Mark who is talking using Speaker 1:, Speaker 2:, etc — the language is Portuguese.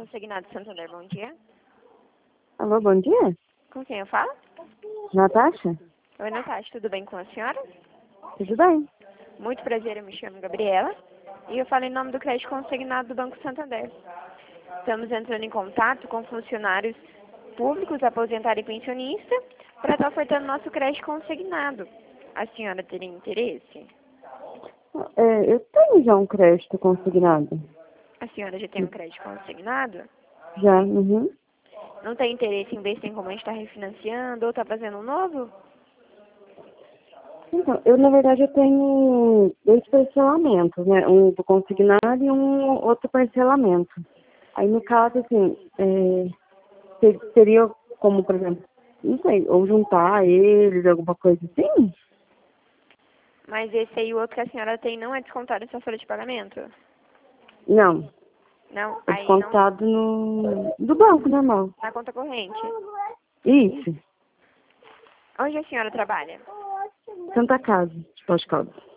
Speaker 1: Consignado Santander, bom dia.
Speaker 2: Alô, bom dia?
Speaker 1: Com quem eu falo?
Speaker 2: Natasha?
Speaker 1: Oi, Natasha, tudo bem com a senhora?
Speaker 2: Tudo bem?
Speaker 1: Muito prazer, eu me chamo Gabriela e eu falo em nome do crédito consignado do Banco Santander. Estamos entrando em contato com funcionários públicos, aposentados e pensionistas para estar ofertando nosso crédito consignado. A senhora teria interesse?
Speaker 2: Eu tenho já um crédito consignado.
Speaker 1: A senhora já tem um crédito consignado?
Speaker 2: Já, uhum.
Speaker 1: Não tem interesse em ver se tem como a gente está refinanciando ou está fazendo um novo?
Speaker 2: Então, na verdade, eu tenho 2 parcelamentos, né? Um do consignado e um outro parcelamento. Aí, no caso, assim, teria como, por exemplo, não sei, ou juntar eles, alguma coisa assim?
Speaker 1: Mas esse aí, o outro que a senhora tem, não é descontado em sua folha de pagamento?
Speaker 2: Não,
Speaker 1: Não?
Speaker 2: é
Speaker 1: Aí não,
Speaker 2: descontado do banco normal.
Speaker 1: na conta corrente.
Speaker 2: Isso,
Speaker 1: Onde a senhora trabalha?
Speaker 2: Santa Casa, de Pós-Caldas.